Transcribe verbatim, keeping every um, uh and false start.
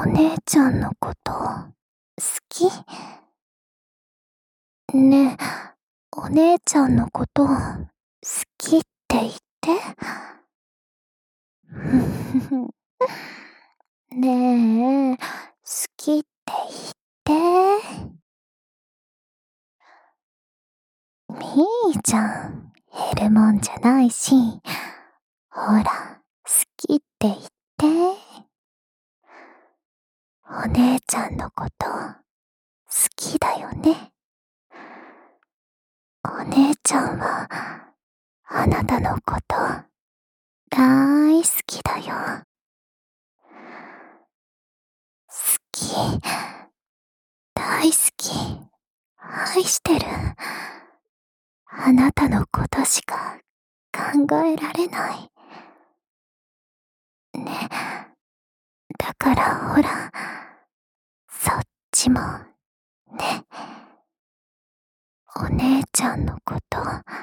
お姉ちゃんのこと好き？ねえ、お姉ちゃんのこと好きって言って。ふふふ。ねえ、好きって言って。みーちゃん、減るもんじゃないし、ほら、好きって言って。お姉ちゃんのこと好きだよね。お姉ちゃんはあなたのこと大好きだよ。好き、大好き、愛してる。あなたのことしか考えられない。ね、だからほら、そっちも、ね。お姉ちゃんのこと